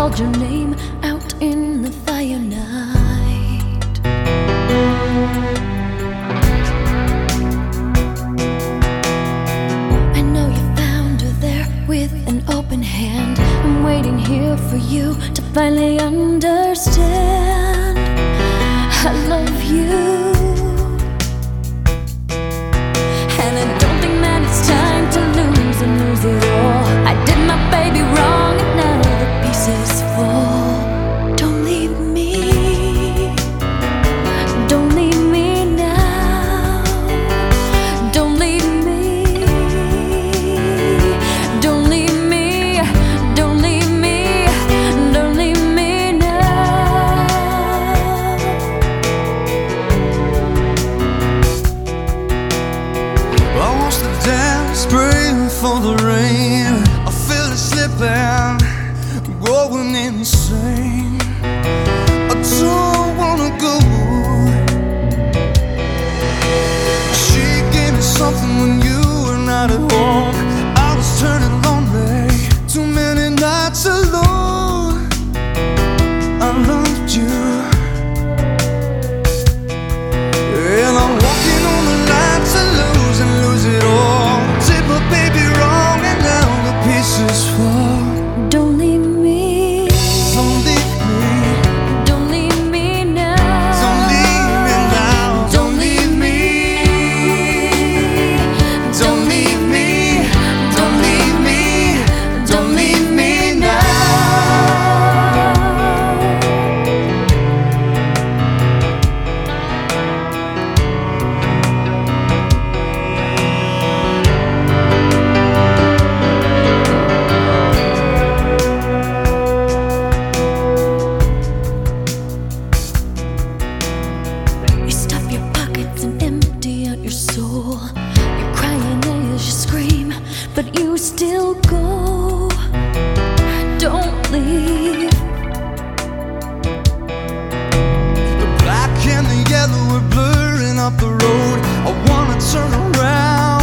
called your name out in the fire night. I know you found her there with an open hand. I'm waiting here for you to finally understand. I love you, and I don't think that it's time to lose and lose it all. I did my baby wrong and now the pieces fall. Don't leave me, don't leave me now. Don't leave me, don't leave me, don't leave me, don't leave me now. I watch the dance, praying for the rain. I feel it slipping, going insane. I don't wanna go. She gave me something when you were not at home. I was turning lonely, too many nights alone. I loved you, and I'm walking on the line to lose and lose it all. Did my baby wrong and now the pieces fall. Don't leave me, Don't leave me, don't leave me now. don't leave me now. Don't leave me, don't leave me, don't leave me, don't leave me now. You stuff your pockets and empty out your soul. You're crying as you scream, but you still go. Don't leave. The black and the yellow are blurring up the road. I wanna turn around.